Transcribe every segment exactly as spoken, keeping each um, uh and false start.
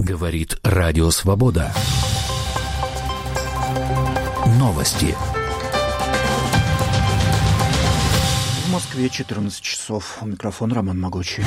Говорит Радио Свобода. Новости. В Москве четырнадцать часов. У микрофона Роман Могучий.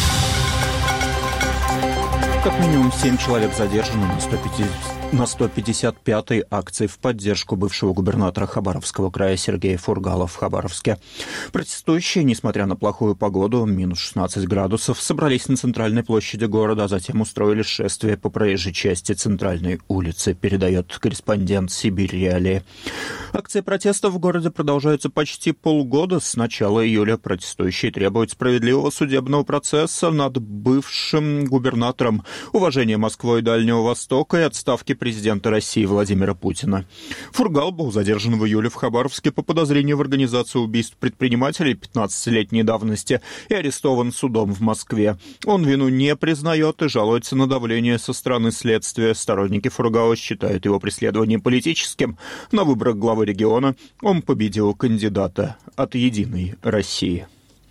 Как минимум семь человек задержаны на сто пятьдесят на сто пятьдесят пятой акции в поддержку бывшего губернатора Хабаровского края Сергея Фургала в Хабаровске. Протестующие, несмотря на плохую погоду, минус шестнадцать градусов, собрались на центральной площади города, а затем устроили шествие по проезжей части центральной улицы, передает корреспондент Сибирь Реалии. Акции протеста в городе продолжаются почти полгода. С начала июля протестующие требуют справедливого судебного процесса над бывшим губернатором, уважения Москвой и Дальнего Востока и отставки президента России Владимира Путина. Фургал был задержан в июле в Хабаровске по подозрению в организации убийств предпринимателей пятнадцатилетней давности и арестован судом в Москве. Он вину не признает и жалуется на давление со стороны следствия. Сторонники Фургала считают его преследование политическим. На выборах главы региона он победил кандидата от «Единой России».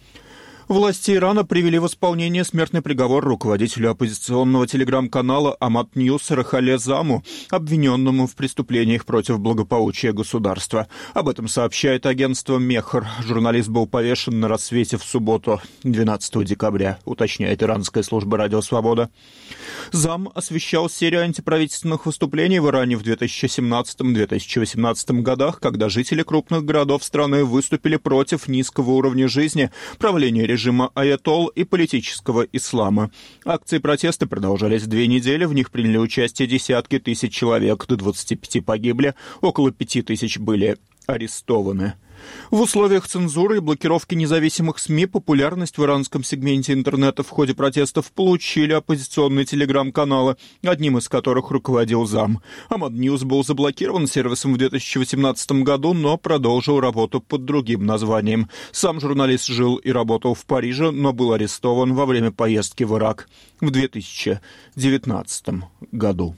Власти Ирана привели в исполнение смертный приговор руководителю оппозиционного телеграм-канала Амад Ньюс Рахале Заму, обвиненному в преступлениях против благополучия государства. Об этом сообщает агентство Мехр. Журналист был повешен на рассвете в субботу, двенадцатого декабря, уточняет иранская служба «Радио Свобода». Зам освещал серию антиправительственных выступлений в Иране в две тысячи семнадцатом — две тысячи восемнадцатом годах, когда жители крупных городов страны выступили против низкого уровня жизни, правления режима режима аятолл и политического ислама. Акции протеста продолжались две недели, в них приняли участие десятки тысяч человек, до двадцати пяти погибли, около пяти тысяч были арестованы. В условиях цензуры и блокировки независимых СМИ популярность в иранском сегменте интернета в ходе протестов получили оппозиционные телеграм-каналы, одним из которых руководил Зам. Амад Ньюс был заблокирован сервисом в две тысячи восемнадцатом году, но продолжил работу под другим названием. Сам журналист жил и работал в Париже, но был арестован во время поездки в Ирак в две тысячи девятнадцатом году.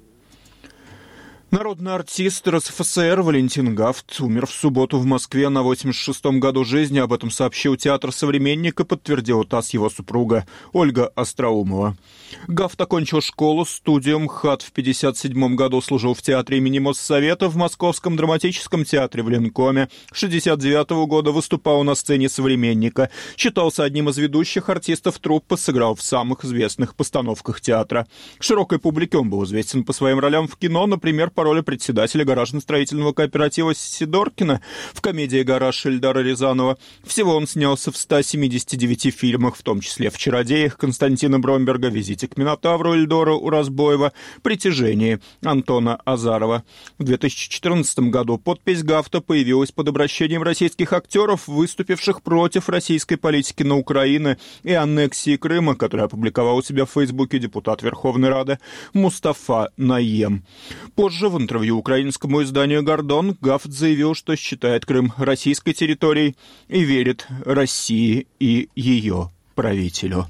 Народный артист РСФСР Валентин Гафт умер в субботу в Москве на восемьдесят шестом году жизни. Об этом сообщил театр «Современник» и подтвердила ТАСС его супруга Ольга Остроумова. Гафт окончил школу, студию МХАТ в пятьдесят седьмом году, служил в театре имени Моссовета, в Московском драматическом театре в Ленкоме. С шестьдесят девятого года выступал на сцене «Современника». Считался одним из ведущих артистов труппы, сыграл в самых известных постановках театра. Широкой публике он был известен по своим ролям в кино, например, по роли председателя гаражно-строительного кооператива Сидоркина в комедии «Гараж» Эльдара Рязанова. Всего он снялся в ста семидесяти девяти фильмах, в том числе в «Чародеях» Константина Бромберга, «Визите к Минотавру» Эльдора Уразбоева, «Притяжении» Антона Азарова. В две тысячи четырнадцатом году подпись Гафта появилась под обращением российских актеров, выступивших против российской политики на Украине и аннексии Крыма, который опубликовал у себя в Фейсбуке депутат Верховной Рады Мустафа Наем. Позже в интервью украинскому изданию «Гордон» Гафт заявил, что считает Крым российской территорией и верит России и ее правителю.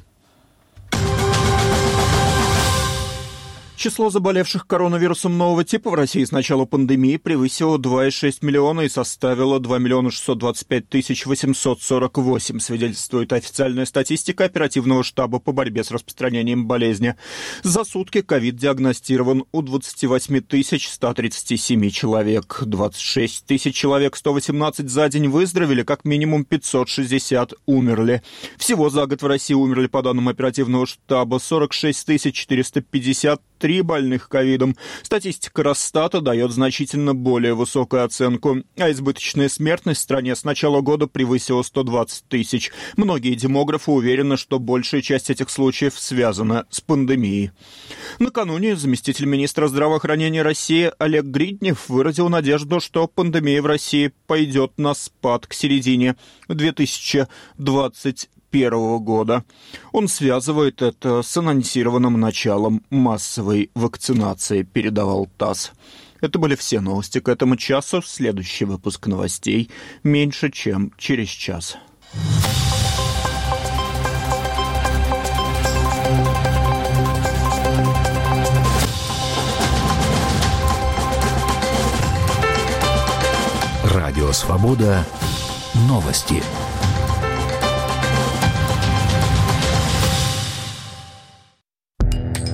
Число заболевших коронавирусом нового типа в России с начала пандемии превысило два целых шесть десятых миллиона и составило два миллиона шестьсот двадцать пять тысяч восемьсот сорок восемь, свидетельствует официальная статистика оперативного штаба по борьбе с распространением болезни. За сутки ковид диагностирован у двадцати восьми тысяч ста тридцати семи человек. двадцать шесть тысяч человек, сто восемнадцать за день выздоровели, как минимум пятьсот шестьдесят умерли. Всего за год в России умерли, по данным оперативного штаба, сорок шесть тысяч четыреста пятьдесят три больных ковидом. Статистика Росстата дает значительно более высокую оценку, а избыточная смертность в стране с начала года превысила сто двадцать тысяч. Многие демографы уверены, что большая часть этих случаев связана с пандемией. Накануне заместитель министра здравоохранения России Олег Гриднев выразил надежду, что пандемия в России пойдет на спад к середине две тысячи двадцать первого года. Он связывает это с анонсированным началом массовой вакцинации, передавал ТАСС. Это были все новости к этому часу. Следующий выпуск новостей меньше, чем через час. Радио Свобода. Новости.